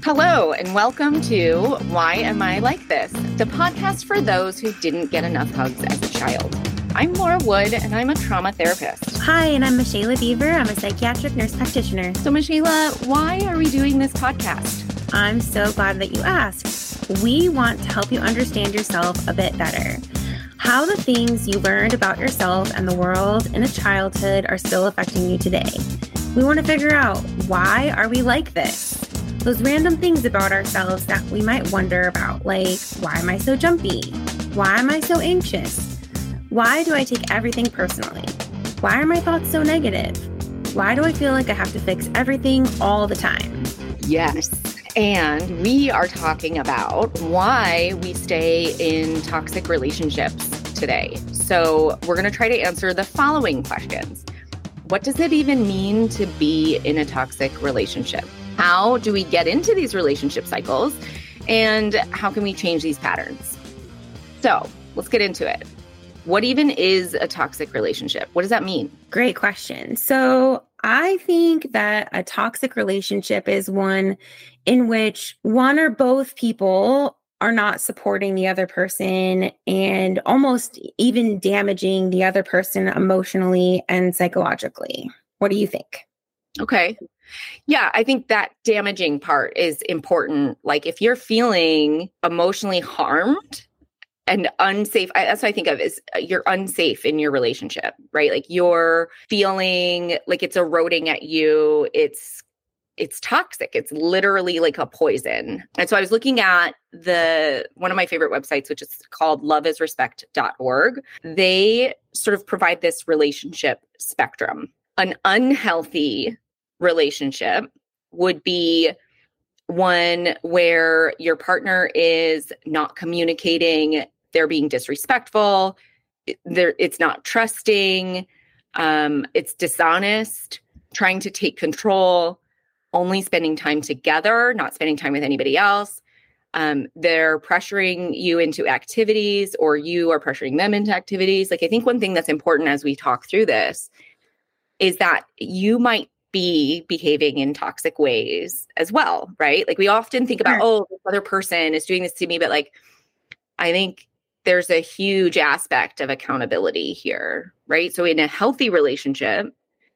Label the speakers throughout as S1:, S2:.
S1: Hello, and welcome to Why Am I Like This? The podcast for those who didn't get enough hugs as a child. I'm Laura Wood, and I'm a trauma therapist.
S2: Hi, and I'm Michaela Beaver. I'm a psychiatric nurse practitioner.
S1: So, Michaela, why are we doing this podcast?
S2: I'm so glad that you asked. We want to help you understand yourself a bit better. How the things you learned about yourself and the world in a childhood are still affecting you today. We want to figure out, why are we like this? Those random things about ourselves that we might wonder about, like, why am I so jumpy? Why am I so anxious? Why do I take everything personally? Why are my thoughts so negative? Why do I feel like I have to fix everything all the time?
S1: Yes. And we are talking about why we stay in toxic relationships today. So we're going to try to answer the following questions. What does it even mean to be in a toxic relationship? How do we get into these relationship cycles? And how can we change these patterns? So let's get into it. What even is a toxic relationship? What does that mean?
S2: Great question. So I think that a toxic relationship is one in which one or both people are not supporting the other person and almost even damaging the other person emotionally and psychologically. What do you think?
S1: Okay. Yeah, I think that damaging part is important. Like if you're feeling emotionally harmed and unsafe, that's what I think of is you're unsafe in your relationship, right? Like you're feeling like it's eroding at you. It's toxic. It's literally like a poison. And so I was looking at one of my favorite websites, which is called loveisrespect.org. They sort of provide this relationship spectrum. An unhealthy relationship would be one where your partner is not communicating, they're being disrespectful, it's not trusting, it's dishonest, trying to take control, only spending time together, not spending time with anybody else. They're pressuring you into activities or you are pressuring them into activities. Like I think one thing that's important as we talk through this is that you might be behaving in toxic ways as well, right? Like we often think about, oh, this other person is doing this to me, but like, I think there's a huge aspect of accountability here, right? So in a healthy relationship,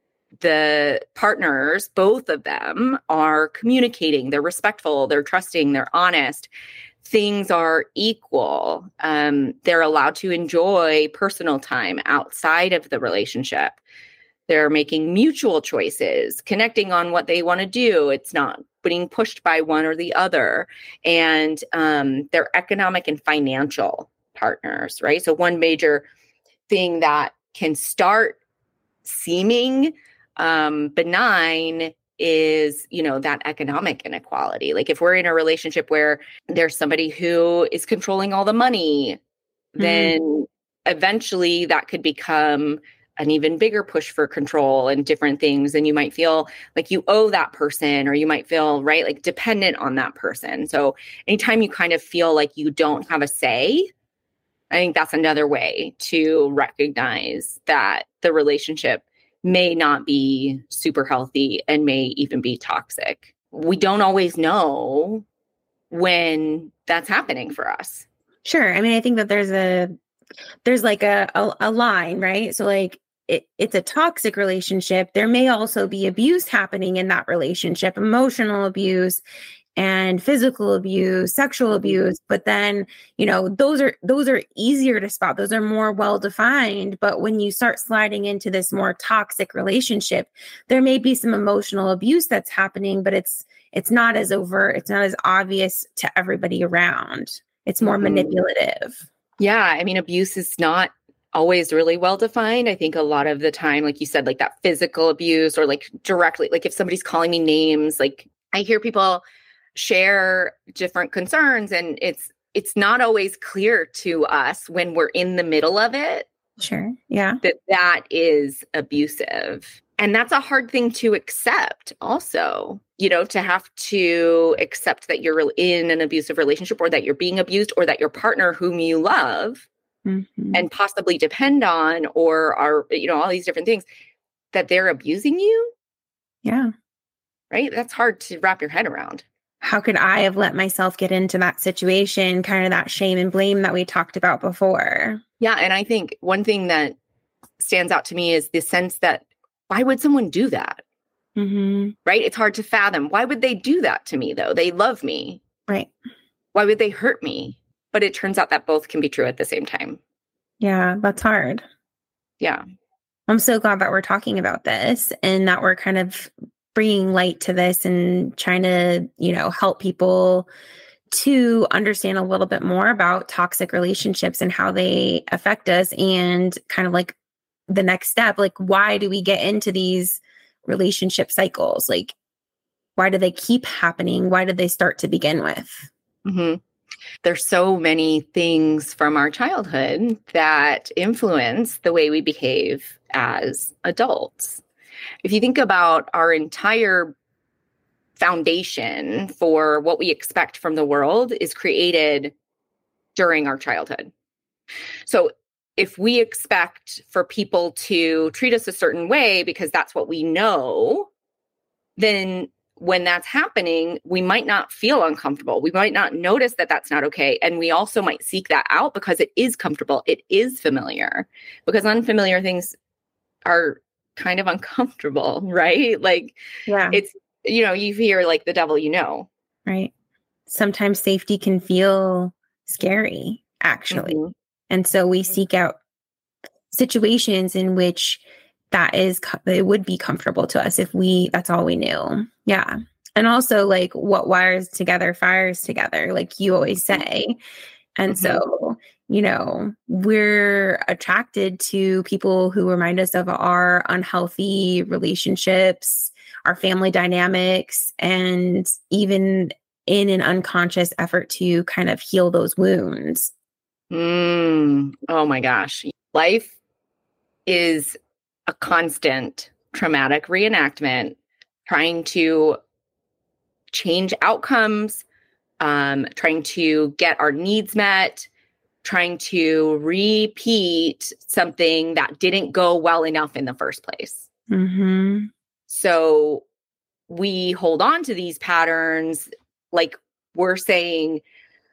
S1: the partners, both of them are communicating, they're respectful, they're trusting, they're honest. Things are equal. They're allowed to enjoy personal time outside of the relationship. They're making mutual choices, connecting on what they want to do. It's not being pushed by one or the other. And they're economic and financial partners, right? So one major thing that can start seeming benign is, that economic inequality. Like if we're in a relationship where there's somebody who is controlling all the money, then eventually that could become an even bigger push for control and different things. And you might feel like you owe that person, or you might feel, right, like dependent on that person. So anytime you kind of feel like you don't have a say, I think that's another way to recognize that the relationship may not be super healthy and may even be toxic. We don't always know when that's happening for us.
S2: Sure. I mean, I think that there's like a line, right? So like it's a toxic relationship. There may also be abuse happening in that relationship, emotional abuse and physical abuse, sexual abuse. But then, those are easier to spot. Those are more well-defined. But when you start sliding into this more toxic relationship, there may be some emotional abuse that's happening, but it's not as overt. It's not as obvious to everybody around. It's more manipulative.
S1: Yeah. I mean, abuse is not always really well defined. I think a lot of the time, like you said, like that physical abuse or like directly, like if somebody's calling me names, like I hear people share different concerns and it's not always clear to us when we're in the middle of it.
S2: Sure. Yeah.
S1: That is abusive. And that's a hard thing to accept also, to have to accept that you're in an abusive relationship or that you're being abused or that your partner whom you love and possibly depend on or are, all these different things, that they're abusing you.
S2: Yeah.
S1: Right? That's hard to wrap your head around.
S2: how could I have let myself get into that situation? Kind of that shame and blame that we talked about before.
S1: Yeah. And I think one thing that stands out to me is the sense that why would someone do that?
S2: Mm-hmm.
S1: Right? It's hard to fathom. Why would they do that to me, though? They love me.
S2: Right.
S1: Why would they hurt me? But it turns out that both can be true at the same time.
S2: Yeah, that's hard.
S1: Yeah.
S2: I'm so glad that we're talking about this and that we're kind of bringing light to this and trying to, help people to understand a little bit more about toxic relationships and how they affect us, and kind of like the next step, like, why do we get into these relationship cycles? Like, why do they keep happening? Why did they start to begin with?
S1: Mm-hmm. There's so many things from our childhood that influence the way we behave as adults. If you think about our entire foundation for what we expect from the world is created during our childhood. So if we expect for people to treat us a certain way because that's what we know, then when that's happening, we might not feel uncomfortable. We might not notice that that's not okay. And we also might seek that out because it is comfortable. It is familiar, because unfamiliar things are kind of uncomfortable, right? Like,
S2: yeah,
S1: it's, you hear like the devil,
S2: right. Sometimes safety can feel scary, actually.
S1: Mm-hmm.
S2: And so we seek out situations in which it would be comfortable to us if that's all we knew. Yeah. And also, like, what wires together fires together, like you always say. And so, we're attracted to people who remind us of our unhealthy relationships, our family dynamics, and even in an unconscious effort to kind of heal those wounds.
S1: Oh my gosh. Life is a constant traumatic reenactment, trying to change outcomes, trying to get our needs met, trying to repeat something that didn't go well enough in the first place.
S2: Mm-hmm.
S1: So we hold on to these patterns, like we're saying,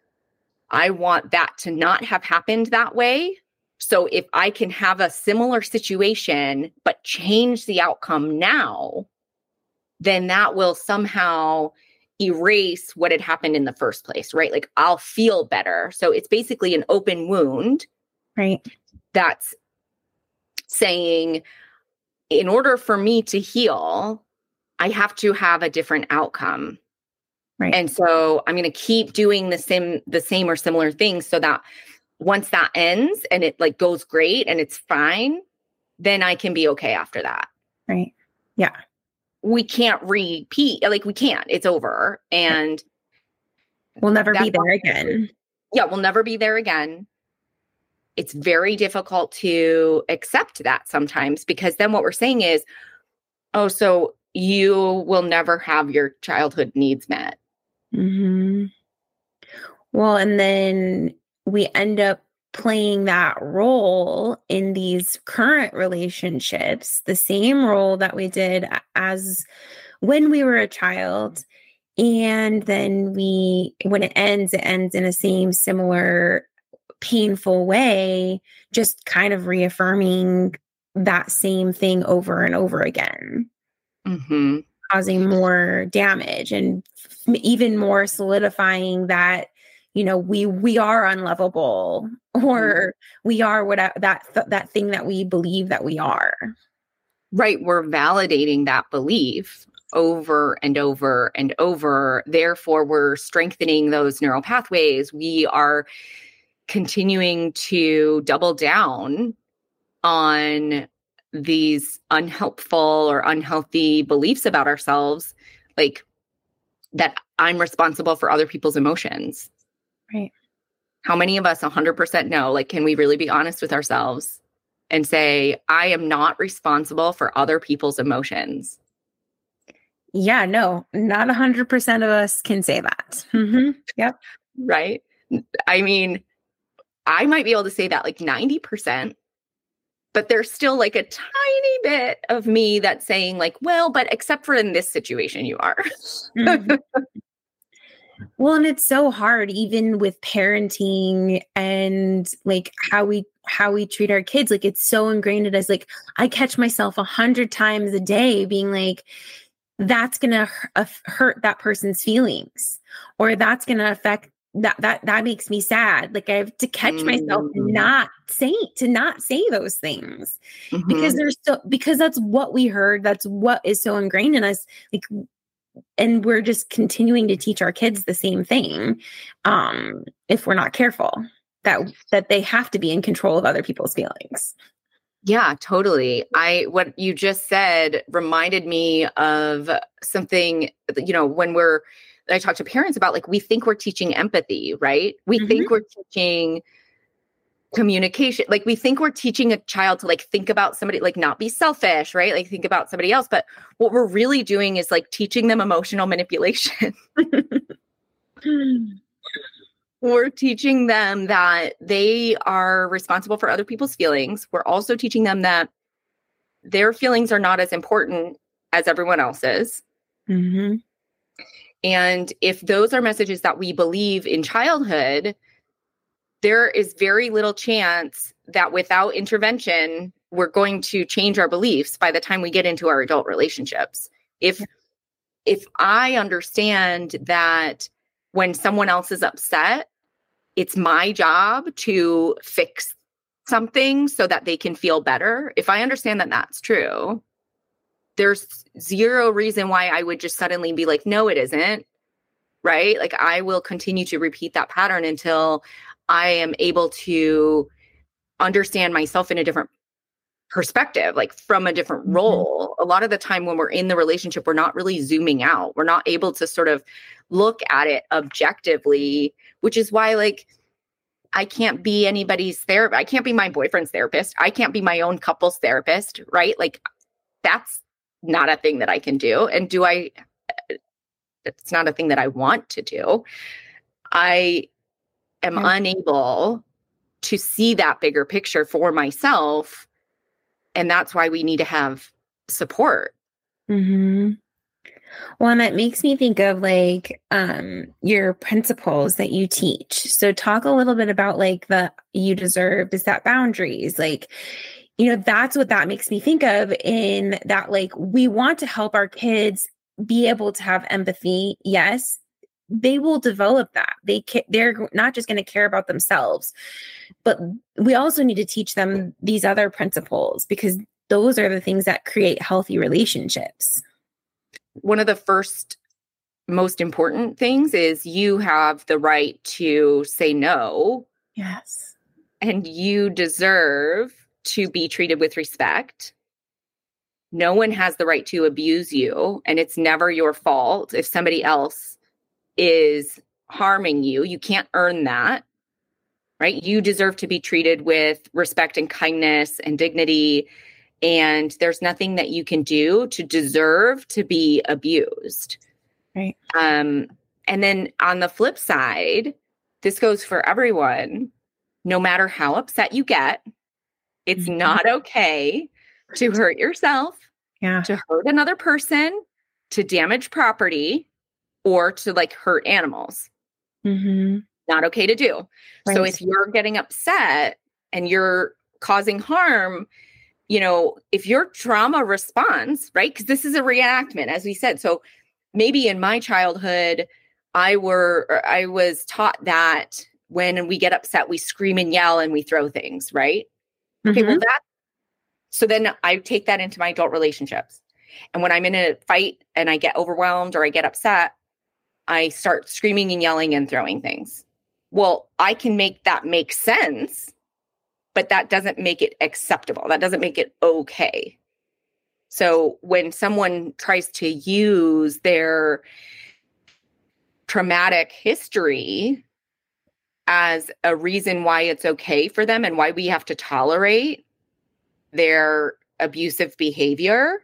S1: I want that to not have happened that way. So if I can have a similar situation, but change the outcome now, then that will somehow erase what had happened in the first place, right? Like, I'll feel better. So it's basically an open wound.
S2: Right.
S1: That's saying, in order for me to heal, I have to have a different outcome.
S2: Right.
S1: And so I'm going to keep doing the same or similar things, so that once that ends and it like goes great and it's fine, then I can be okay after that.
S2: Right. Yeah.
S1: We can't repeat, like we can't, it's over. And
S2: we'll never be there again.
S1: Yeah, we'll never be there again. It's very difficult to accept that sometimes, because then what we're saying is, oh, so you will never have your childhood needs met.
S2: Mm-hmm. Well, and then we end up playing that role in these current relationships, the same role that we did as when we were a child. And then when it ends in a similar painful way, just kind of reaffirming that same thing over and over again,
S1: mm-hmm.
S2: causing more damage and even more solidifying that, we are unlovable, or we are that thing that we believe that we are.
S1: Right. We're validating that belief over and over and over. Therefore, we're strengthening those neural pathways. We are continuing to double down on these unhelpful or unhealthy beliefs about ourselves, like that I'm responsible for other people's emotions.
S2: Right.
S1: How many of us 100% know, like, can we really be honest with ourselves and say, I am not responsible for other people's emotions?
S2: Yeah, no, not 100% of us can say that. Mm-hmm. Yep.
S1: Right. I mean, I might be able to say that like 90%, but there's still like a tiny bit of me that's saying like, well, but except for in this situation, you are.
S2: Mm-hmm. Well, and it's so hard even with parenting and like how we treat our kids. Like it's so ingrained in us. Like I catch myself 100 times a day being like, that's gonna hurt that person's feelings, or that's gonna affect that makes me sad. Like I have to catch myself to not say those things because because that's what we heard. That's what is so ingrained in us. Like, and we're just continuing to teach our kids the same thing. If we're not careful, that they have to be in control of other people's feelings.
S1: Yeah, totally. What you just said reminded me of something, when I talk to parents about, like, we think we're teaching empathy, right? We think we're teaching communication. Like we think we're teaching a child to like think about somebody, like not be selfish, right? Like think about somebody else. But what we're really doing is like teaching them emotional manipulation. We're teaching them that they are responsible for other people's feelings. We're also teaching them that their feelings are not as important as everyone else's. And if those are messages that we believe in childhood, there is very little chance that without intervention, we're going to change our beliefs by the time we get into our adult relationships. If I understand that when someone else is upset, it's my job to fix something so that they can feel better. If I understand that that's true, there's zero reason why I would just suddenly be like, no, it isn't. Right? Like I will continue to repeat that pattern until I am able to understand myself in a different perspective, like from a different role. A lot of the time when we're in the relationship, we're not really zooming out. We're not able to sort of look at it objectively, which is why like I can't be anybody's therapist. I can't be my boyfriend's therapist. I can't be my own couple's therapist, right? Like that's not a thing that I can do. And it's not a thing that I want to do. I am unable to see that bigger picture for myself. And that's why we need to have support.
S2: Well, and that makes me think of like your principles that you teach. So talk a little bit about like the you deserve to set boundaries. Like, that's what that makes me think of, in that like we want to help our kids be able to have empathy. Yes, they will develop that. They're not just going to care about themselves, but we also need to teach them these other principles because those are the things that create healthy relationships.
S1: One of the first most important things is you have the right to say no.
S2: Yes.
S1: And you deserve to be treated with respect. No one has the right to abuse you, and it's never your fault if somebody else is harming you. You can't earn that, right? You deserve to be treated with respect and kindness and dignity, and there's nothing that you can do to deserve to be abused.
S2: Right.
S1: And then on the flip side, this goes for everyone. No matter how upset you get, it's not okay to hurt yourself, to hurt another person, to damage property, or to like hurt animals. Not okay to do. Right. So if you're getting upset and you're causing harm, if your trauma response, right? Because this is a reenactment, as we said. So maybe in my childhood, I was taught that when we get upset, we scream and yell and we throw things, right? Okay, well so then I take that into my adult relationships. And when I'm in a fight and I get overwhelmed or I get upset, I start screaming and yelling and throwing things. Well, I can make that make sense, but that doesn't make it acceptable. That doesn't make it okay. So when someone tries to use their traumatic history as a reason why it's okay for them and why we have to tolerate their abusive behavior,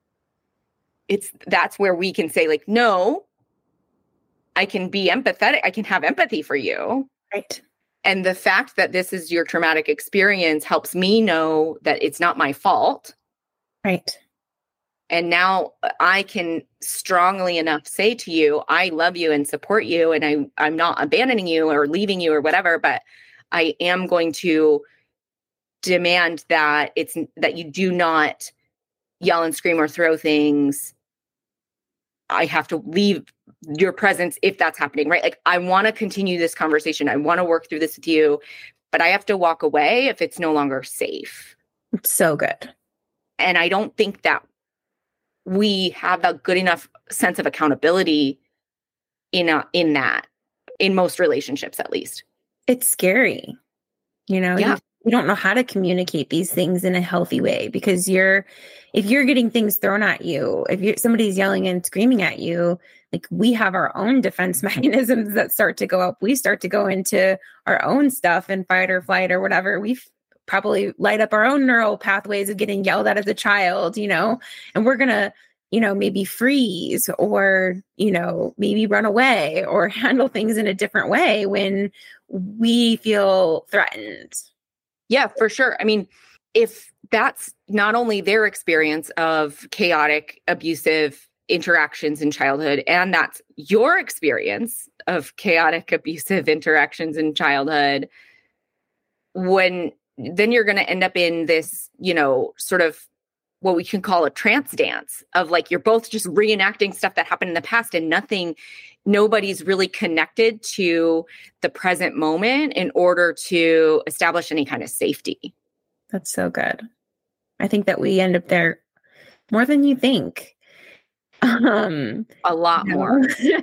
S1: that's where we can say like, no, I can be empathetic. I can have empathy for you.
S2: Right.
S1: And the fact that this is your traumatic experience helps me know that it's not my fault.
S2: Right.
S1: And now I can strongly enough say to you, I love you and support you, and I'm not abandoning you or leaving you or whatever, but I am going to demand that you do not yell and scream or throw things. I have to leave your presence if that's happening, right? Like, I want to continue this conversation. I want to work through this with you, but I have to walk away if it's no longer safe.
S2: It's so good.
S1: And I don't think that we have a good enough sense of accountability in most relationships, at least.
S2: It's scary.
S1: Yeah.
S2: You don't know how to communicate these things in a healthy way, because if you're getting things thrown at you, if somebody's yelling and screaming at you, like, we have our own defense mechanisms that start to go up. We start to go into our own stuff and fight or flight or whatever. We probably light up our own neural pathways of getting yelled at as a child, and we're going to, maybe freeze or, maybe run away or handle things in a different way when we feel threatened.
S1: Yeah, for sure. I mean, if that's not only their experience of chaotic, abusive interactions in childhood, and that's your experience of chaotic, abusive interactions in childhood, then you're going to end up in this, sort of what we can call a trance dance of, like, you're both just reenacting stuff that happened in the past, and nobody's really connected to the present moment in order to establish any kind of safety.
S2: That's so good. I think that we end up there more than you think.
S1: A lot more.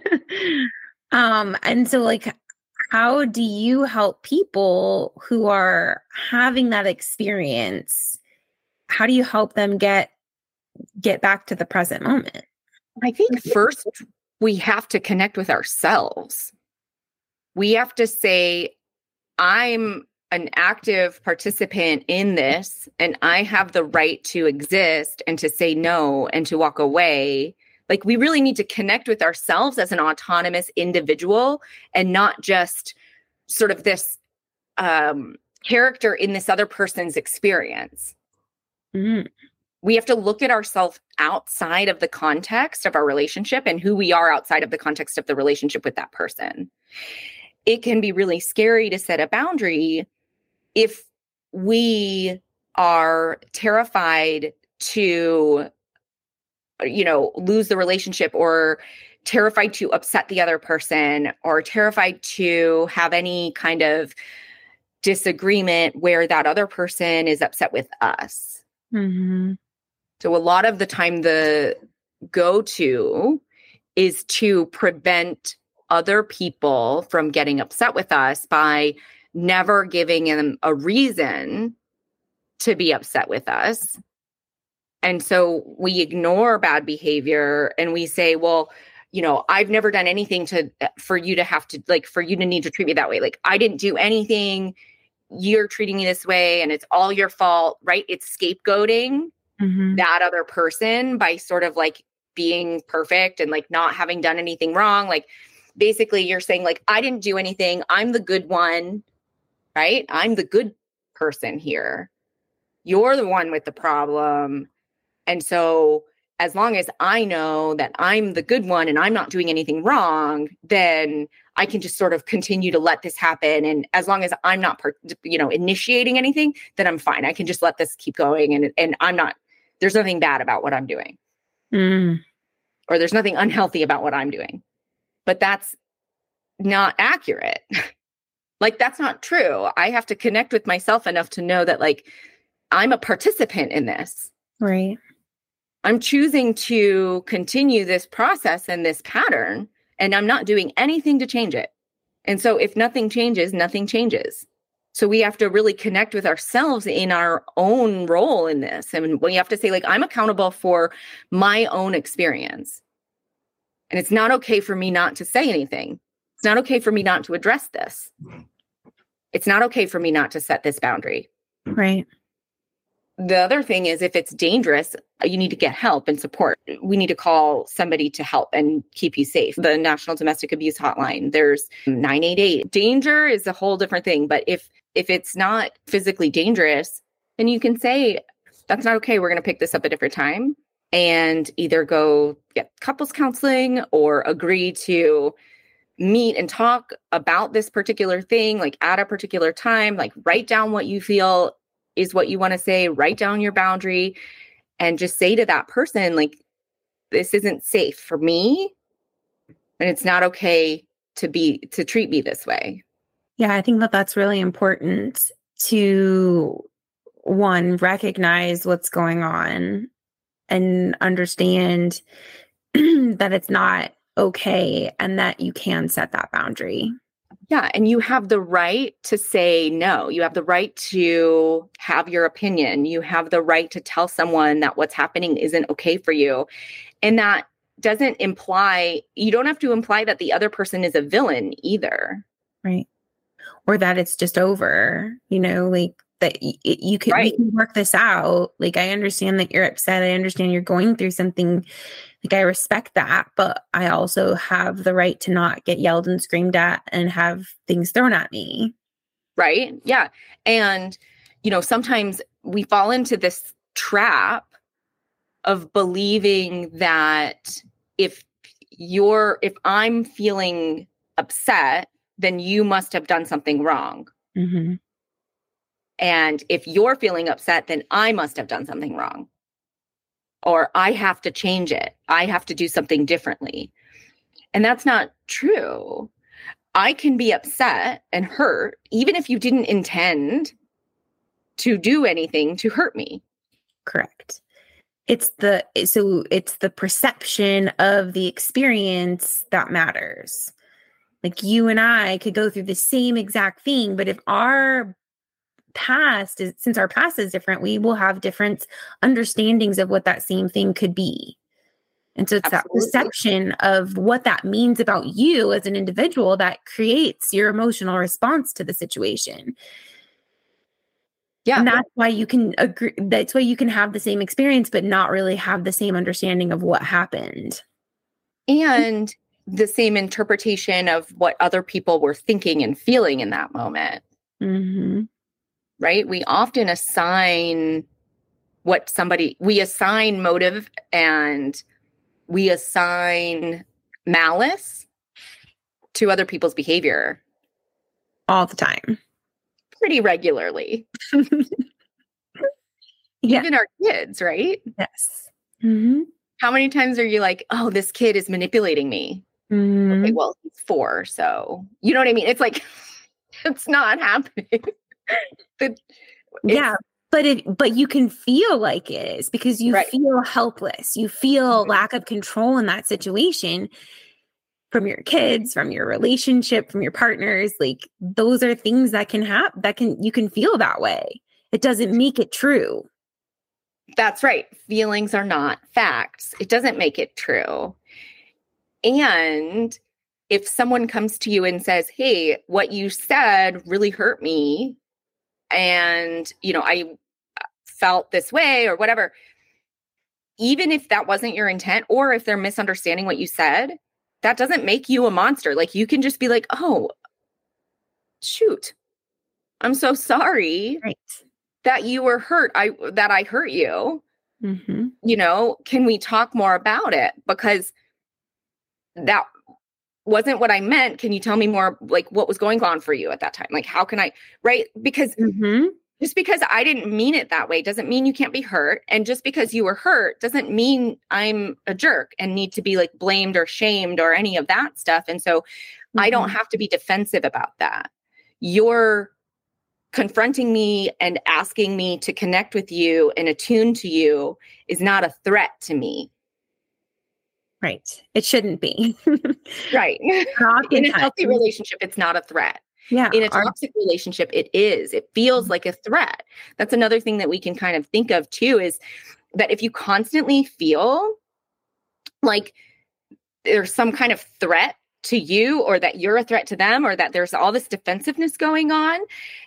S2: And so, like, how do you help people who are having that experience? How do you help them get back to the present moment?
S1: I think first we have to connect with ourselves. We have to say, I'm an active participant in this, and I have the right to exist and to say no and to walk away. Like, we really need to connect with ourselves as an autonomous individual, and not just sort of this character in this other person's experience.
S2: Mm.
S1: We have to look at ourselves outside of the context of our relationship and who we are outside of the context of the relationship with that person. It can be really scary to set a boundary if we are terrified to, lose the relationship, or terrified to upset the other person, or terrified to have any kind of disagreement where that other person is upset with us.
S2: Mm-hmm.
S1: So a lot of the time, the go-to is to prevent other people from getting upset with us by never giving them a reason to be upset with us. And so we ignore bad behavior and we say, well, I've never done anything for you to need to treat me that way. Like, I didn't do anything. You're treating me this way and it's all your fault, right? It's scapegoating that other person by sort of like being perfect and like not having done anything wrong. Like, basically you're saying, like, I didn't do anything. I'm the good one, right? I'm the good person here. You're the one with the problem. And so as long as I know that I'm the good one and I'm not doing anything wrong, then I can just sort of continue to let this happen. And as long as I'm not, initiating anything, then I'm fine. I can just let this keep going. And there's nothing bad about what I'm doing. Or there's nothing unhealthy about what I'm doing. But that's not accurate. Like, that's not true. I have to connect with myself enough to know that, like, I'm a participant in this.
S2: Right.
S1: I'm choosing to continue this process and this pattern, and I'm not doing anything to change it. And so if nothing changes, nothing changes. So we have to really connect with ourselves in our own role in this. And we have to say, like, I'm accountable for my own experience. And it's not okay for me not to say anything. It's not okay for me not to address this. It's not okay for me not to set this boundary.
S2: Right.
S1: The other thing is, if it's dangerous, you need to get help and support. We need to call somebody to help and keep you safe. The National Domestic Abuse Hotline, there's 988. Danger is a whole different thing. But if it's not physically dangerous, then you can say, that's not okay. We're going to pick this up a different time. and either go get couples counseling or agree to meet and talk about this particular thing, like at a particular time, like write down what you feel is what you want to say, write down your boundary, and just say to that person, like, this isn't safe for me, and it's not okay to treat me this way.
S2: Yeah, I think that that's really important to, one, recognize what's going on and understand that it's not okay and that you can set that boundary.
S1: Yeah. And you have the right to say no. You have the right to have your opinion. You have the right to tell someone that what's happening isn't okay for you. And that doesn't imply, you don't have to imply that the other person is a villain either.
S2: Right. Or that it's just over, like that you can,
S1: right.
S2: We can work this out. Like, I understand that you're upset. I understand you're going through something. Like, I respect that, but I also have the right to not get yelled and screamed at and have things thrown at me.
S1: Right. Yeah. And, sometimes we fall into this trap of believing that if I'm feeling upset, then you must have done something wrong.
S2: Mm-hmm.
S1: And if you're feeling upset, then I must have done something wrong. Or I have to change it. I have to do something differently. And that's not true. I can be upset and hurt, even if you didn't intend to do anything to hurt me.
S2: Correct. It's the perception of the experience that matters. Like, you and I could go through the same exact thing, but if since our past is different, we will have different understandings of what that same thing could be. And so it's Absolutely. That perception of what that means about you as an individual that creates your emotional response to the situation. Yeah. And that's why you can agree. That's why you can have the same experience, but not really have the same understanding of what happened.
S1: And the same interpretation of what other people were thinking and feeling in that moment.
S2: Mm-hmm.
S1: Right? We often assign we assign motive and we assign malice to other people's behavior.
S2: All the time.
S1: Pretty regularly.
S2: Yeah.
S1: Even our kids, right?
S2: Yes. Mm-hmm.
S1: How many times are you like, oh, this kid is manipulating me?
S2: Mm-hmm.
S1: Okay, well, he's 4, so you know what I mean? It's like, it's not happening.
S2: Yeah, but you can feel like it is because you
S1: right.
S2: feel helpless. You feel mm-hmm. lack of control in that situation from your kids, from your relationship, from your partners. Like, those are things that can happen. You can feel that way. It doesn't make it true.
S1: That's right. Feelings are not facts. It doesn't make it true. And if someone comes to you and says, hey, what you said really hurt me, and, I felt this way or whatever, even if that wasn't your intent, or if they're misunderstanding what you said, that doesn't make you a monster. Like, you can just be like, oh, shoot, I'm so sorry that you were hurt. That I hurt you. Mm-hmm. Can we talk more about it? Because that wasn't what I meant. Can you tell me more, like, what was going on for you at that time? Like, how can I, right? Because
S2: mm-hmm.
S1: just because I didn't mean it that way doesn't mean you can't be hurt. And just because you were hurt doesn't mean I'm a jerk and need to be like blamed or shamed or any of that stuff. And so mm-hmm. I don't have to be defensive about that. You're confronting me and asking me to connect with you and attune to you is not a threat to me.
S2: Right. It shouldn't be.
S1: Right. In a healthy relationship, it's not a threat.
S2: Yeah.
S1: In a toxic relationship, it is. It feels like a threat. That's another thing that we can kind of think of too, is that if you constantly feel like there's some kind of threat to you, or that you're a threat to them, or that there's all this defensiveness going on,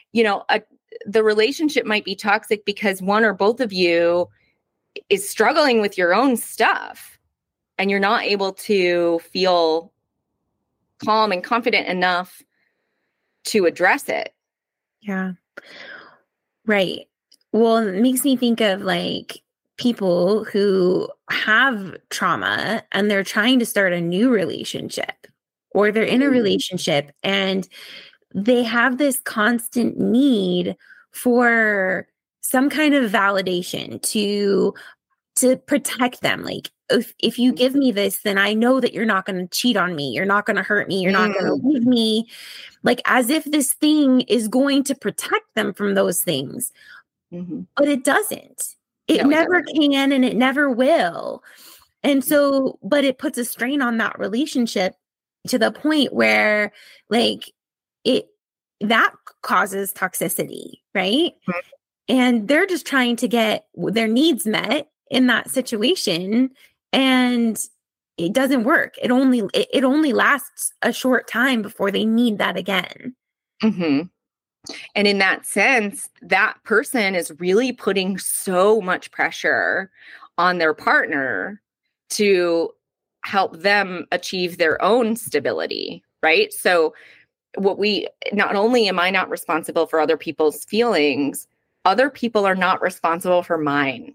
S1: the relationship might be toxic because one or both of you is struggling with your own stuff. And you're not able to feel calm and confident enough to address it.
S2: Yeah. Right. Well, it makes me think of like people who have trauma and they're trying to start a new relationship, or they're in a relationship and they have this constant need for some kind of validation to protect them. Like, if you give me this, then I know that you're not going to cheat on me. You're not going to hurt me. You're not going to leave me. Like, as if this thing is going to protect them from those things. But it doesn't. It never can, and it never will. And so, but it puts a strain on that relationship to the point where, like, that causes toxicity, right? And they're just trying to get their needs met in that situation, and it doesn't work. It only lasts a short time before they need that again.
S1: And in that sense, that person is really putting so much pressure on their partner to help them achieve their own stability, right? So not only am I not responsible for other people's feelings, other people are not responsible for mine.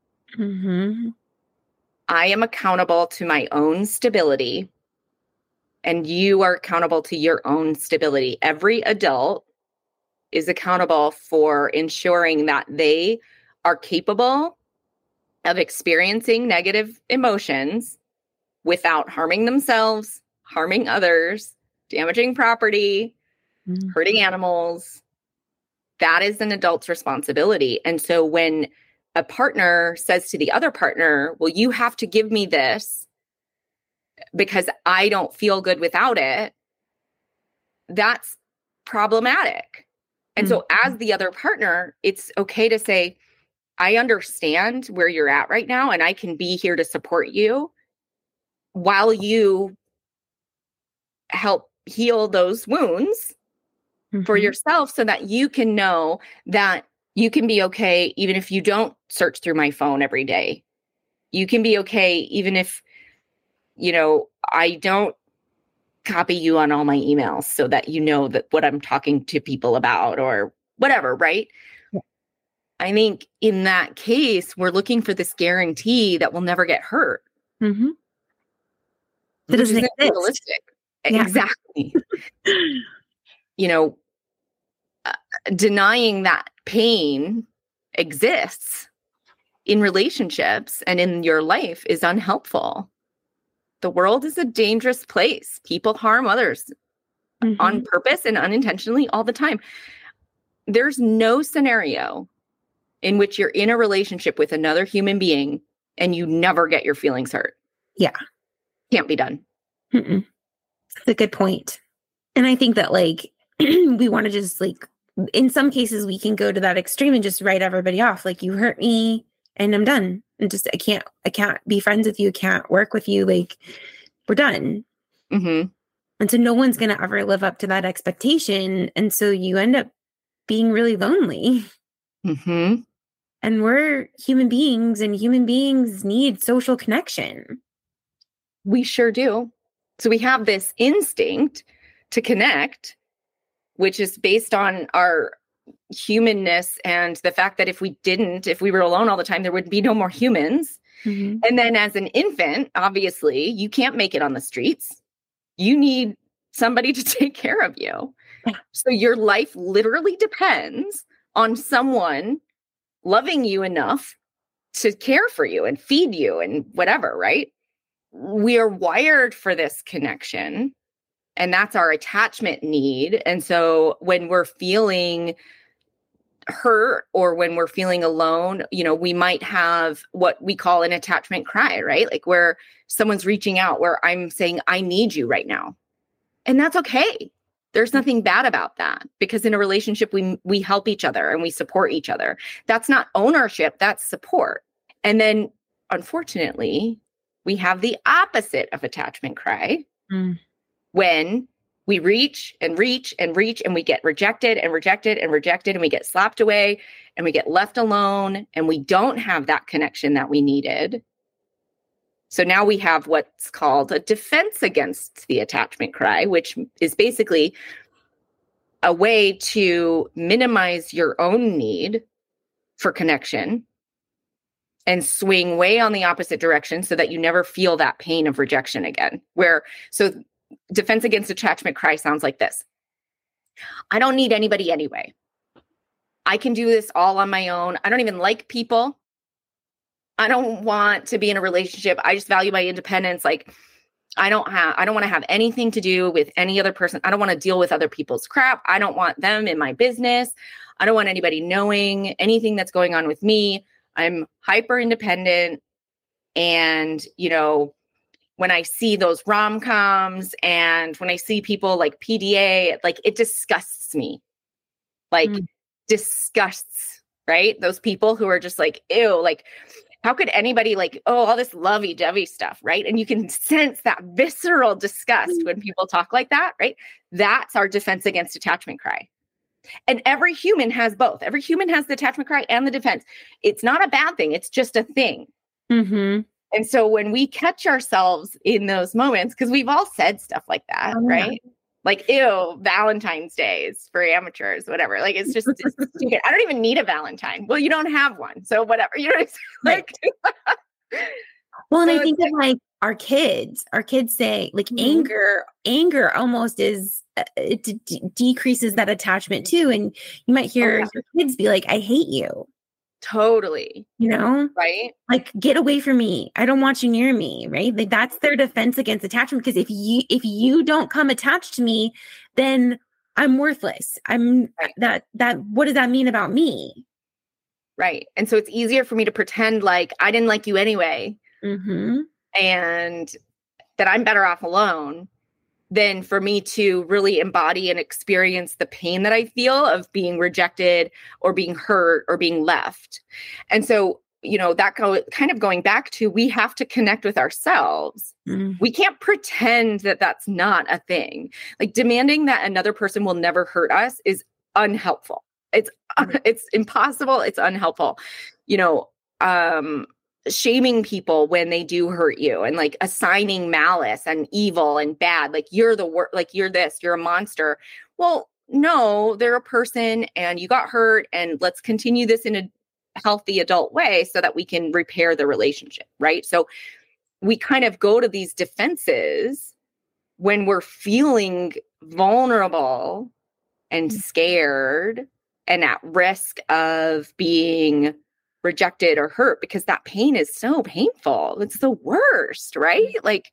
S1: I am accountable to my own stability, and you are accountable to your own stability. Every adult is accountable for ensuring that they are capable of experiencing negative emotions without harming themselves, harming others, damaging property, hurting animals. That is an adult's responsibility. And so when a partner says to the other partner, well, you have to give me this because I don't feel good without it, that's problematic. And so as the other partner, it's okay to say, I understand where you're at right now, and I can be here to support you while you help heal those wounds for yourself, so that you can know that you can be okay even if you don't search through my phone every day. You can be okay even if, I don't copy you on all my emails, so that you know that what I'm talking to people about or whatever, right? Yeah. I think in that case, we're looking for this guarantee that we'll never get hurt.
S2: That
S1: doesn't exist. Realistic. Yeah. Exactly. Denying that pain exists in relationships and in your life is unhelpful. The world is a dangerous place. People harm others on purpose and unintentionally all the time. There's no scenario in which you're in a relationship with another human being and you never get your feelings hurt.
S2: Yeah.
S1: Can't be done.
S2: That's a good point. And I think that, like, we want to just, like, in some cases we can go to that extreme and just write everybody off. Like, you hurt me and I'm done. And just, I can't be friends with you. Can't work with you. Like, we're done. And so no one's going to ever live up to that expectation. And so you end up being really lonely. And we're human beings, and human beings need social connection.
S1: We sure do. So we have this instinct to connect, which is based on our humanness and the fact that if we were alone all the time, there would be no more humans. And then as an infant, obviously, you can't make it on the streets. You need somebody to take care of you. So your life literally depends on someone loving you enough to care for you and feed you and whatever, right? We are wired for this connection, and that's our attachment need. And so when we're feeling hurt or when we're feeling alone, we might have what we call an attachment cry, right? Like where someone's reaching out, where I'm saying, I need you right now. And that's okay. There's nothing bad about that, because in a relationship, we help each other and we support each other. That's not ownership, that's support. And then unfortunately, we have the opposite of attachment cry when we reach and reach and reach and we get rejected and rejected and rejected and we get slapped away and we get left alone and we don't have that connection that we needed. So now we have what's called a defense against the attachment cry, which is basically a way to minimize your own need for connection and swing way on the opposite direction so that you never feel that pain of rejection again. So defense against attachment cry sounds like this. I don't need anybody anyway. I can do this all on my own. I don't even like people. I don't want to be in a relationship. I just value my independence. Like, I don't want to have anything to do with any other person. I don't want to deal with other people's crap. I don't want them in my business. I don't want anybody knowing anything that's going on with me. I'm hyper independent. And, when I see those rom-coms and when I see people like PDA, like it disgusts me. Like disgusts, right? Those people who are just like, ew, like, how could anybody like, all this lovey-dovey stuff, right? And you can sense that visceral disgust when people talk like that, right? That's our defense against attachment cry. And every human has both. Every human has the attachment cry and the defense. It's not a bad thing. It's just a thing.
S2: Mm-hmm.
S1: And so when we catch ourselves in those moments, because we've all said stuff like that, right? Like, ew, Valentine's Day is for amateurs, whatever. Like, it's just it's stupid. I don't even need a Valentine. Well, you don't have one. So whatever. You know what I'm saying? Like,
S2: well, and I think that like our kids say like anger almost is, it decreases that attachment too. And you might hear your kids be like, I hate you.
S1: Totally.
S2: Right? Like, get away from me. I don't want you near me. Right? Like, that's their defense against attachment. Because if you don't come attached to me, then I'm worthless. I'm that what does that mean about me?
S1: Right. And so it's easier for me to pretend like I didn't like you anyway.
S2: Mm-hmm.
S1: And that I'm better off alone than for me to really embody and experience the pain that I feel of being rejected or being hurt or being left. And so, that kind of going back to, we have to connect with ourselves. Mm-hmm. We can't pretend that that's not a thing. Like, demanding that another person will never hurt us is unhelpful. It's impossible. It's unhelpful. Shaming people when they do hurt you and like assigning malice and evil and bad, like you're the worst, like you're this, you're a monster. Well, no, they're a person and you got hurt, and let's continue this in a healthy adult way so that we can repair the relationship, right? So we kind of go to these defenses when we're feeling vulnerable and scared and at risk of being rejected or hurt, because that pain is so painful. It's the worst, right? Like,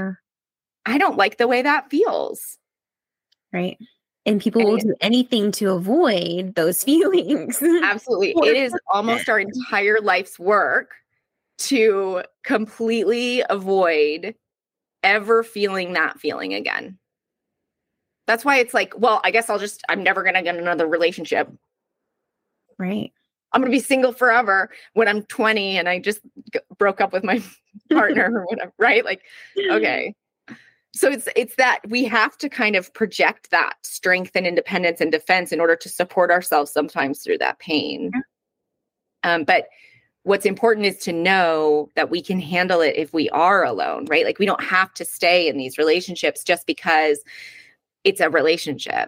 S1: I don't like the way that feels.
S2: Right. And people will do anything to avoid those feelings.
S1: Absolutely. It is almost our entire life's work to completely avoid ever feeling that feeling again. That's why it's like, well, I guess I'm never going to get another relationship.
S2: Right.
S1: I'm going to be single forever when I'm 20 and I just broke up with my partner or whatever, right? Like, okay. So it's that we have to kind of project that strength and independence and defense in order to support ourselves sometimes through that pain. But what's important is to know that we can handle it if we are alone, right? Like, we don't have to stay in these relationships just because it's a relationship.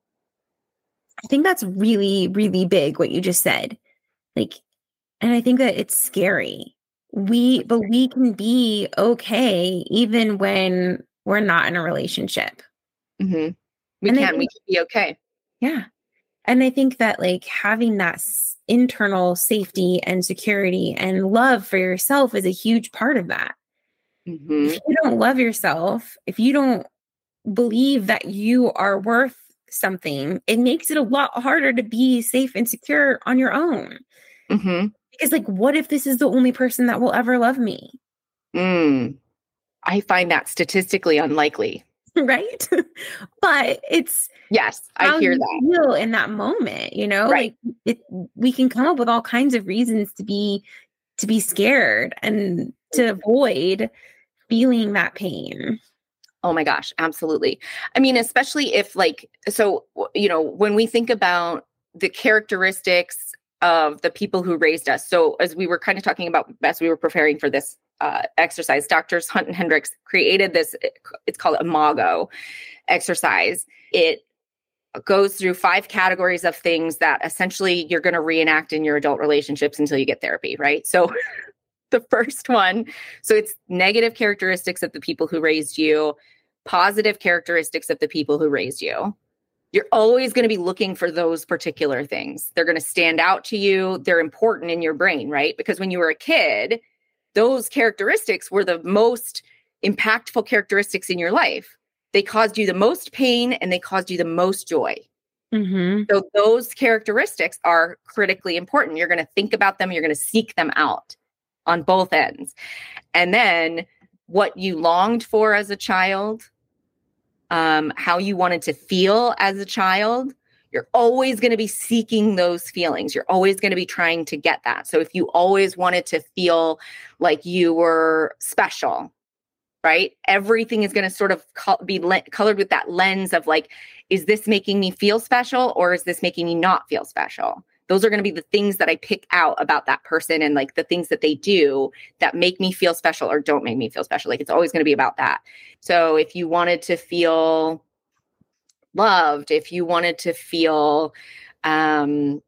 S2: I think that's really, really big what you just said. Like, and I think that it's scary. But we can be okay even when we're not in a relationship.
S1: Mm-hmm. We can be okay.
S2: Yeah. And I think that like having that internal safety and security and love for yourself is a huge part of that. Mm-hmm. If you don't love yourself, if you don't believe that you are worth something, it makes it a lot harder to be safe and secure on your own.
S1: Mm-hmm.
S2: Because like, what if this is the only person that will ever love me?
S1: I find that statistically unlikely.
S2: Right. But it's,
S1: yes, I hear that.
S2: Feel in that moment, right. Like we can come up with all kinds of reasons to be scared and to avoid feeling that pain.
S1: Oh my gosh, absolutely. I mean, especially if when we think about the characteristics of the people who raised us. So as we were kind of talking about, as we were preparing for this exercise, Doctors Hunt and Hendricks created this, it's called Imago exercise. It goes through 5 categories of things that essentially you're going to reenact in your adult relationships until you get therapy, right? So the first one, so it's negative characteristics of the people who raised you, positive characteristics of the people who raised you. You're always going to be looking for those particular things. They're going to stand out to you. They're important in your brain, right? Because when you were a kid, those characteristics were the most impactful characteristics in your life. They caused you the most pain and they caused you the most joy.
S2: Mm-hmm.
S1: So those characteristics are critically important. You're going to think about them. You're going to seek them out on both ends. And then what you longed for as a child, how you wanted to feel as a child, you're always going to be seeking those feelings. You're always going to be trying to get that. So if you always wanted to feel like you were special, right? Everything is going to sort of be colored with that lens of like, is this making me feel special or is this making me not feel special? Those are going to be the things that I pick out about that person and like the things that they do that make me feel special or don't make me feel special. Like it's always going to be about that. So if you wanted to feel loved, if you wanted to feel, valued,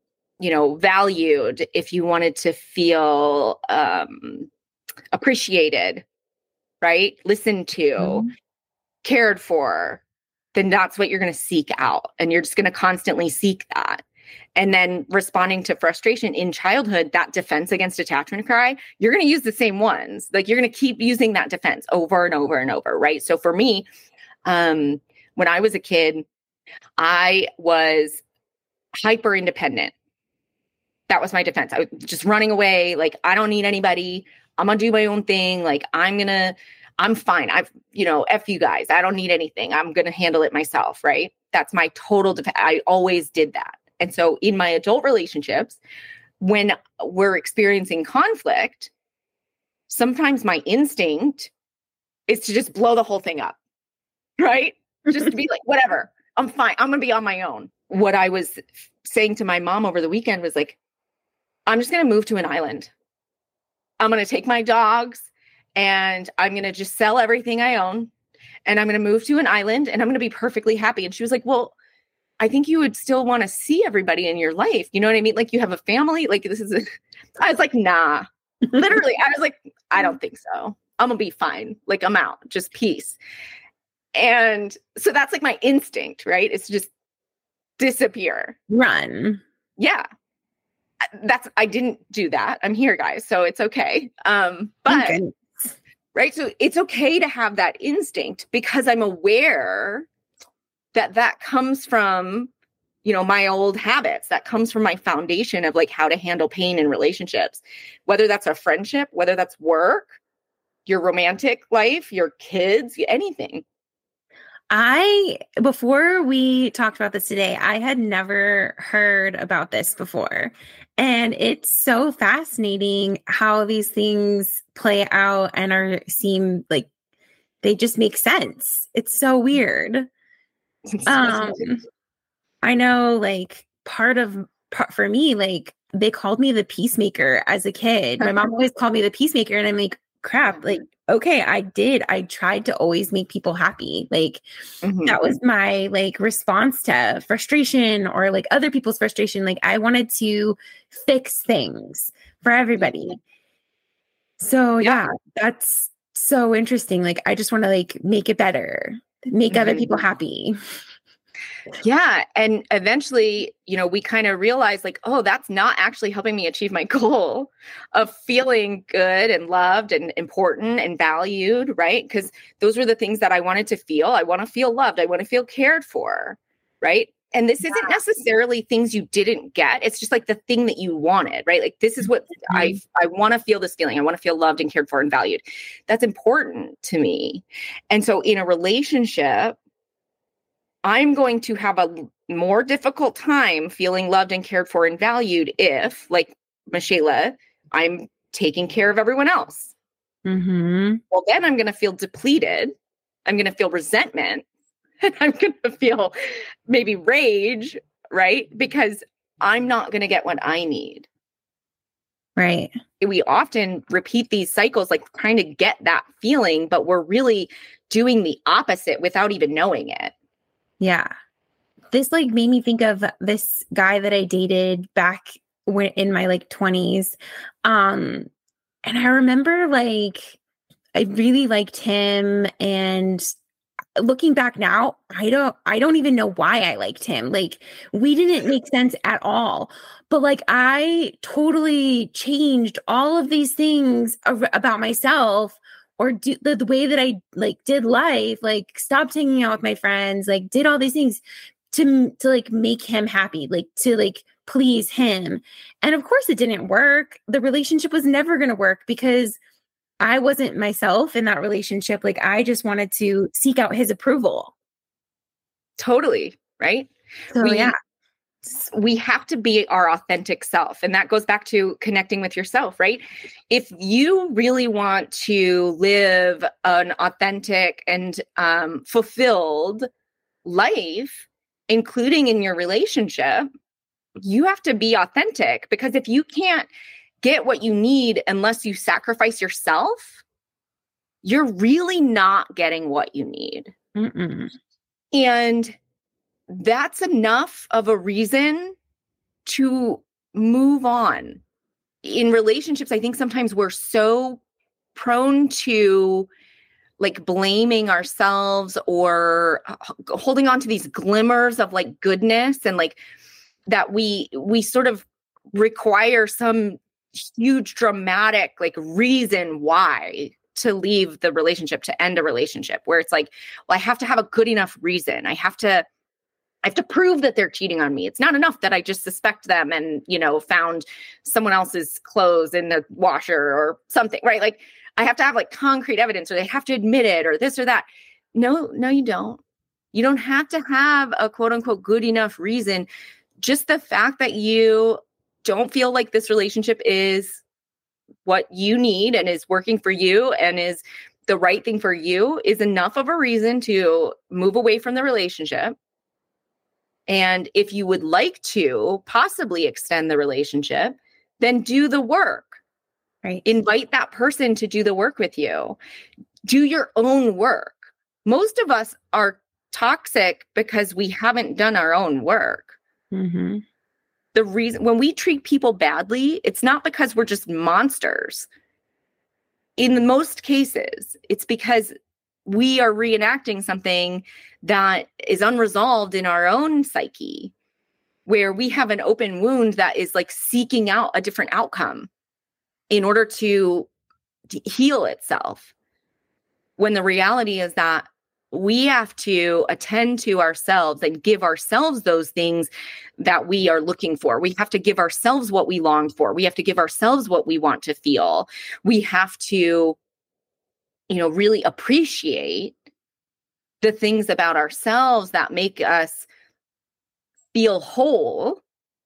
S1: if you wanted to feel appreciated, right? Listened to, cared for, then that's what you're going to seek out. And you're just going to constantly seek that. And then responding to frustration in childhood, that defense against attachment cry, you're going to use the same ones. Like you're going to keep using that defense over and over and over, right? So for me, when I was a kid, I was hyper independent. That was my defense. I was just running away. Like, I don't need anybody. I'm going to do my own thing. Like, I'm fine. F you guys. I don't need anything. I'm going to handle it myself. Right. That's my total defense. I always did that. And so in my adult relationships, when we're experiencing conflict, sometimes my instinct is to just blow the whole thing up. Right. Just to be like, whatever, I'm fine. I'm going to be on my own. What I was saying to my mom over the weekend was like, I'm just going to move to an island. I'm going to take my dogs and I'm going to just sell everything I own. And I'm going to move to an island and I'm going to be perfectly happy. And she was like, well, I think you would still want to see everybody in your life. You know what I mean? Like you have a family. Like I was like, nah, literally. I was like, I don't think so. I'm going to be fine. Like I'm out, just peace. And so that's like my instinct, right? It's just disappear.
S2: Run.
S1: Yeah. I didn't do that. I'm here, guys. So it's okay. But right. So it's okay to have that instinct because I'm aware that comes from, my old habits. That comes from my foundation of like how to handle pain in relationships, whether that's a friendship, whether that's work, your romantic life, your kids, anything.
S2: Before we talked about this today, I had never heard about this before. And it's so fascinating how these things play out and seem like they just make sense. It's so weird. I know like part for me, like they called me the peacemaker as a kid. My mom always called me the peacemaker and I'm like, crap, like, okay, I tried to always make people happy. Like that was my like response to frustration or like other people's frustration. Like I wanted to fix things for everybody. So yeah, that's so interesting. Like I just want to like make it better, make other people happy.
S1: Yeah. And eventually, we kind of realized like, oh, that's not actually helping me achieve my goal of feeling good and loved and important and valued, right? Because those were the things that I wanted to feel. I want to feel loved. I want to feel cared for, right? And this isn't necessarily things you didn't get. It's just like the thing that you wanted, right? Like this is what I want to feel this feeling. I want to feel loved and cared for and valued. That's important to me. And so in a relationship, I'm going to have a more difficult time feeling loved and cared for and valued if, like Michaela, I'm taking care of everyone else. Well, then I'm going to feel depleted. I'm going to feel resentment. And I'm going to feel maybe rage, right? Because I'm not going to get what I need.
S2: Right.
S1: We often repeat these cycles, like trying to get that feeling, but we're really doing the opposite without even knowing it.
S2: Yeah. this like made me think of this guy that I dated back when in my like 20s. And I remember like I really liked him, and looking back now, I don't even know why I liked him. Like we didn't make sense at all. But like I totally changed all of these things about myself, or the way that I like did life, like stopped hanging out with my friends, like did all these things to like make him happy, like to like please him. And of course it didn't work. The relationship was never going to work because I wasn't myself in that relationship. Like I just wanted to seek out his approval.
S1: Totally. Right.
S2: So yeah.
S1: We have to be our authentic self. And that goes back to connecting with yourself, right? If you really want to live an authentic and fulfilled life, including in your relationship, you have to be authentic, because if you can't get what you need unless you sacrifice yourself, you're really not getting what you need.
S2: Mm-mm.
S1: And that's enough of a reason to move on. In relationships, I think sometimes we're so prone to like blaming ourselves or holding on to these glimmers of like goodness, and like that we sort of require some huge dramatic like reason why to leave the relationship, to end a relationship, where it's like, well, I have to have a good enough reason. I have to prove that they're cheating on me. It's not enough that I just suspect them and, found someone else's clothes in the washer or something, right? Like I have to have like concrete evidence, or they have to admit it, or this or that. No, you don't. You don't have to have a quote unquote good enough reason. Just the fact that you don't feel like this relationship is what you need and is working for you and is the right thing for you is enough of a reason to move away from the relationship. And if you would like to possibly extend the relationship, then do the work.
S2: Right.
S1: Invite that person to do the work with you. Do your own work. Most of us are toxic because we haven't done our own work.
S2: Mm-hmm.
S1: The reason when we treat people badly, it's not because we're just monsters. In the most cases, it's because we are reenacting something that is unresolved in our own psyche, where we have an open wound that is like seeking out a different outcome in order to heal itself. When the reality is that we have to attend to ourselves and give ourselves those things that we are looking for. We have to give ourselves what we long for. We have to give ourselves what we want to feel. We have to, really appreciate the things about ourselves that make us feel whole.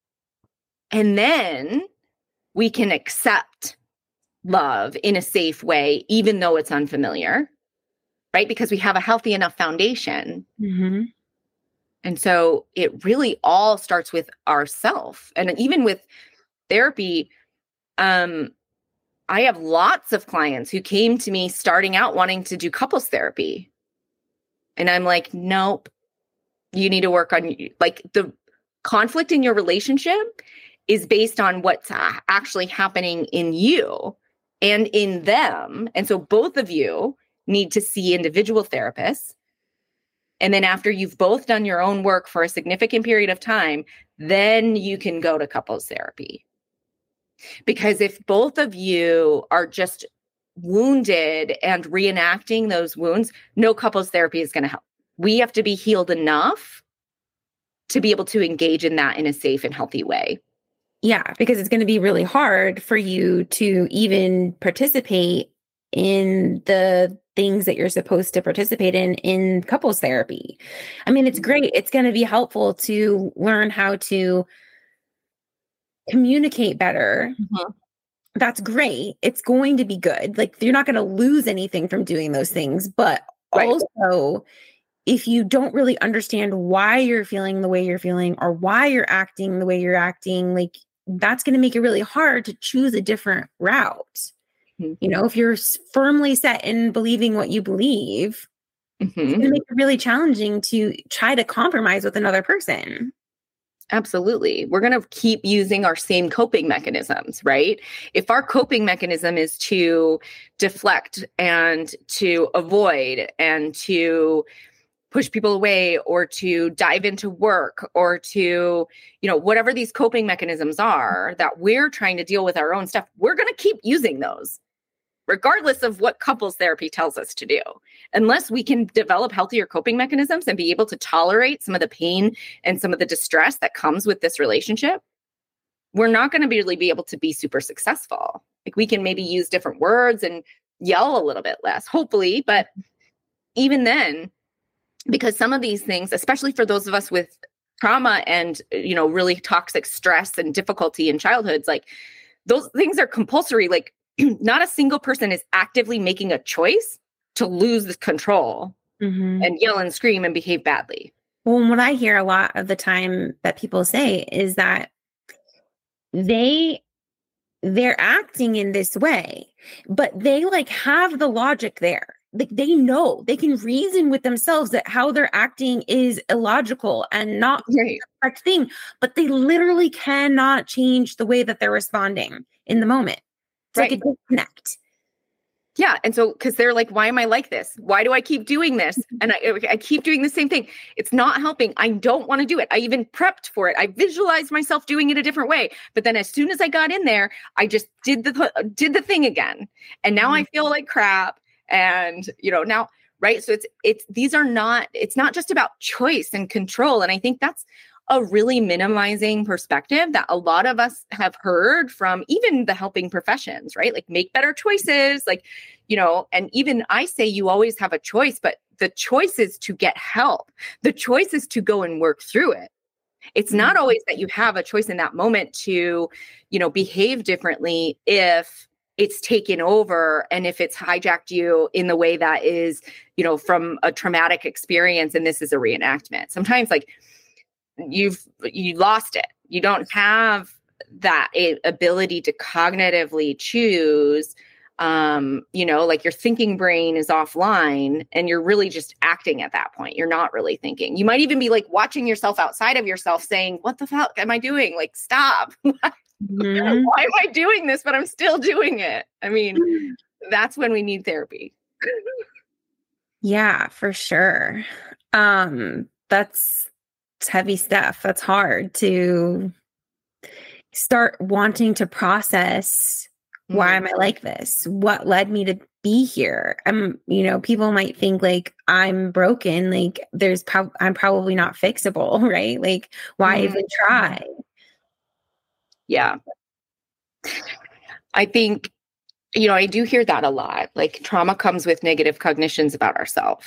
S1: And then we can accept love in a safe way, even though it's unfamiliar. Right? Because we have a healthy enough foundation.
S2: Mm-hmm.
S1: And so it really all starts with ourself. And even with therapy, I have lots of clients who came to me starting out wanting to do couples therapy. And I'm like, nope, you need to work on like the conflict in your relationship is based on what's actually happening in you and in them. And so both of you need to see individual therapists. And then after you've both done your own work for a significant period of time, then you can go to couples therapy. Because if both of you are just wounded and reenacting those wounds, no couples therapy is going to help. We have to be healed enough to be able to engage in that in a safe and healthy way.
S2: Yeah, because it's going to be really hard for you to even participate in the things that you're supposed to participate in couples therapy. I mean, it's great. It's going to be helpful to learn how to communicate better.
S1: Mm-hmm.
S2: That's great. It's going to be good. Like you're not going to lose anything from doing those things. But also, if you don't really understand why you're feeling the way you're feeling or why you're acting the way you're acting, like that's going to make it really hard to choose a different route. Mm-hmm. If you're firmly set in believing what you believe, it's going to make it really challenging to try to compromise with another person.
S1: Absolutely. We're going to keep using our same coping mechanisms, right? If our coping mechanism is to deflect and to avoid and to push people away or to dive into work or to, whatever these coping mechanisms are that we're trying to deal with our own stuff, we're going to keep using those regardless of what couples therapy tells us to do. Unless we can develop healthier coping mechanisms and be able to tolerate some of the pain and some of the distress that comes with this relationship, we're not going to really be able to be super successful. Like, we can maybe use different words and yell a little bit less, hopefully. But even then, because some of these things, especially for those of us with trauma and, really toxic stress and difficulty in childhoods, like, those things are compulsory. Like, not a single person is actively making a choice to lose the control and yell and scream and behave badly.
S2: Well, and what I hear a lot of the time that people say is that they're acting in this way, but they have the logic there. Like, they know, they can reason with themselves that how they're acting is illogical and not the correct thing, but they literally cannot change the way that they're responding in the moment. It's like a disconnect.
S1: Yeah. And so, because they're like, why am I like this? Why do I keep doing this? And I keep doing the same thing. It's not helping. I don't want to do it. I even prepped for it. I visualized myself doing it a different way. But then as soon as I got in there, I just did the thing again. And now I feel like crap. And, now, right. So it's not just about choice and control. And I think that's a really minimizing perspective that a lot of us have heard from even the helping professions, right? Like, make better choices, and even I say you always have a choice, but the choice is to get help. The choice is to go and work through it. It's not always that you have a choice in that moment to, behave differently if it's taken over and if it's hijacked you in the way that is, from a traumatic experience and this is a reenactment. Sometimes you lost it. You don't have that ability to cognitively choose, your thinking brain is offline and you're really just acting at that point. You're not really thinking. You might even be watching yourself outside of yourself saying, what the fuck am I doing? Stop. Why am I doing this? But I'm still doing it. I mean, that's when we need therapy.
S2: Yeah, for sure. That's heavy stuff. That's hard to start wanting to process. Why am I like this? What led me to be here? People might think I'm broken. I'm probably not fixable, right? Why even try?
S1: Yeah. I think, I do hear that a lot. Trauma comes with negative cognitions about ourselves.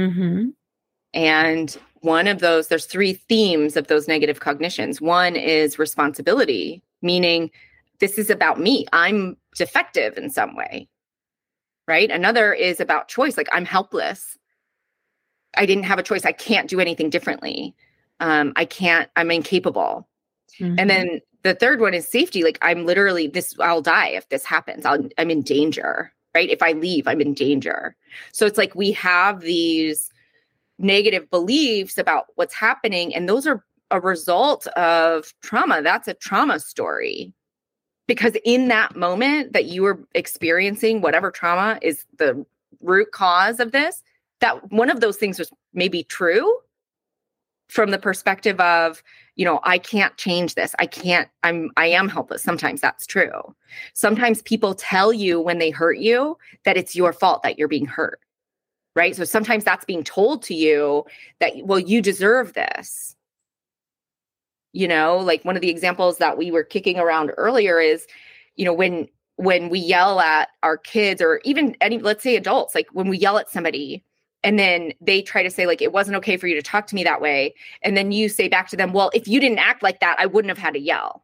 S1: And one of those, there's 3 themes of those negative cognitions. One is responsibility, meaning this is about me. I'm defective in some way, right? Another is about choice. I'm helpless. I didn't have a choice. I can't do anything differently. I'm incapable. And then the third one is safety. I'm literally I'll die if this happens. I'm in danger, right? If I leave, I'm in danger. So it's we have these negative beliefs about what's happening. And those are a result of trauma. That's a trauma story. Because in that moment that you were experiencing, whatever trauma is the root cause of this, that one of those things was maybe true from the perspective of, I can't change this. I am helpless. Sometimes that's true. Sometimes people tell you when they hurt you that it's your fault that you're being hurt. Right. So sometimes that's being told to you that, well, you deserve this. One of the examples that we were kicking around earlier is, when we yell at our kids or even let's say adults, when we yell at somebody and then they try to say it wasn't okay for you to talk to me that way. And then you say back to them, well, if you didn't act like that, I wouldn't have had to yell.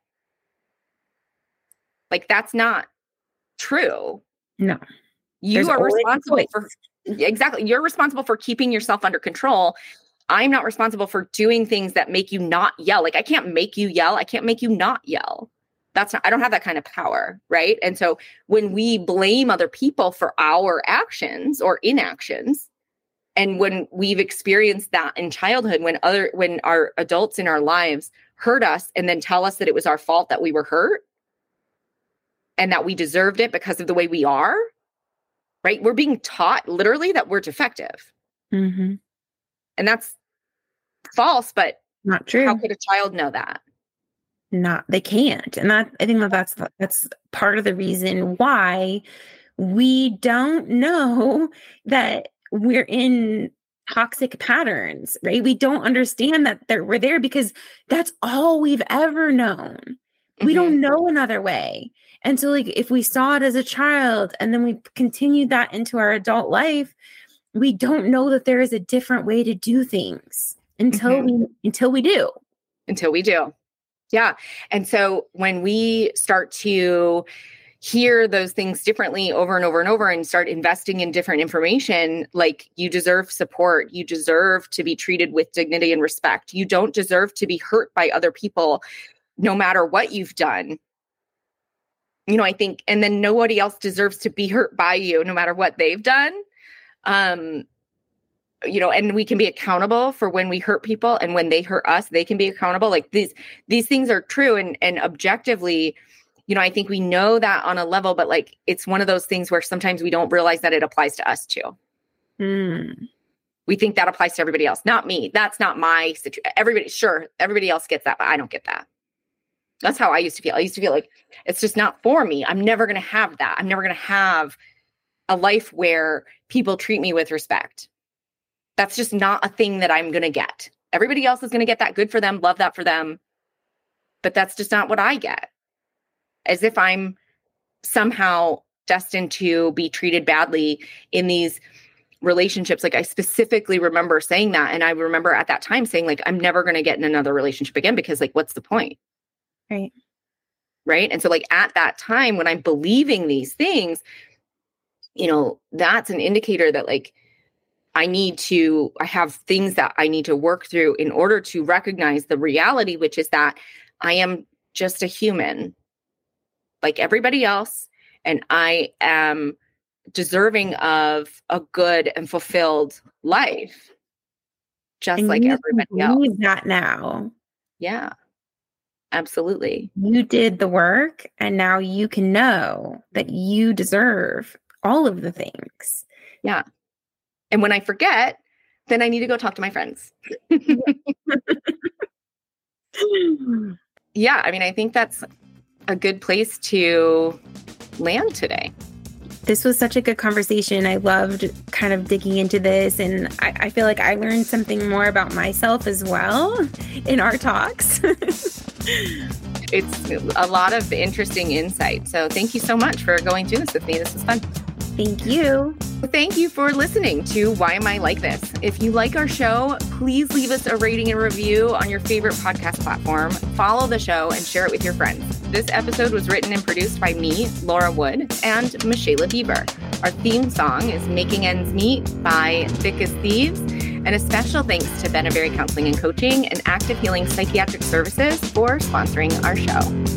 S1: That's not true.
S2: No.
S1: You are responsible for exactly. You're responsible for keeping yourself under control. I'm not responsible for doing things that make you not yell. I can't make you yell. I can't make you not yell. I don't have that kind of power. Right. And so when we blame other people for our actions or inactions, And when we've experienced that in childhood, when our adults in our lives hurt us and then tell us that it was our fault that we were hurt and that we deserved it because of the way we are, right? We're being taught literally that we're defective.
S2: Mm-hmm.
S1: And that's false, but
S2: not true.
S1: How could a child know that?
S2: They can't. And I think that's part of the reason why we don't know that we're in toxic patterns, right? We don't understand that we're there because that's all we've ever known. We don't know another way. And so like, if we saw it as a child and then we continued that into our adult life, we don't know that there is a different way to do things until we do. Yeah. And so when we start to hear those things differently over and over and over and start investing in different information, like you deserve support, you deserve to be treated with dignity and respect. You don't deserve to be hurt by other people, no matter what you've done. You know, I think, and then nobody else deserves to be hurt by you, no matter what they've done. You know, and we can be accountable for when we hurt people, and when they hurt us, they can be accountable. Like these things are true. And objectively, you know, I think we know that on a level, but like, it's one of those things where sometimes we don't realize that it applies to us too. We think that applies to everybody else. Not me. That's not my situation. Everybody else gets that, but I don't get that. That's how I used to feel. I used to feel like it's just not for me. I'm never going to have that. I'm never going to have a life where people treat me with respect. That's just not a thing that I'm going to get. Everybody else is going to get that. Good for them. Love that for them. But that's just not what I get. As if I'm somehow destined to be treated badly in these relationships. Like I specifically remember saying that. And I remember at that time saying like, I'm never going to get in another relationship again, because like, what's the point? Right.
S1: Right. And so like at that time when I'm believing these things, you know, that's an indicator that like, I have things that I need to work through in order to recognize the reality, which is that I am just a human like everybody else. And I am deserving of a good and fulfilled life, just and like everybody else.
S2: That now.
S1: Yeah, absolutely.
S2: You did the work, and now you can know that you deserve all of the things.
S1: Yeah. And when I forget, then I need to go talk to my friends. Yeah. I mean, I think that's a good place to land today.
S2: This was such a good conversation. I loved kind of digging into this, and I feel like I learned something more about myself as well in our talks.
S1: It's a lot of interesting insight. So thank you so much for going through this with me. This was fun.
S2: Thank you.
S1: Thank you for listening to Why Am I Like This? If you like our show, please leave us a rating and review on your favorite podcast platform. Follow the show and share it with your friends. This episode was written and produced by me, Laura Wood, and Michaela Bieber. Our theme song is Making Ends Meet by Thick as Thieves. And a special thanks to Benaberry Counseling and Coaching and Active Healing Psychiatric Services for sponsoring our show.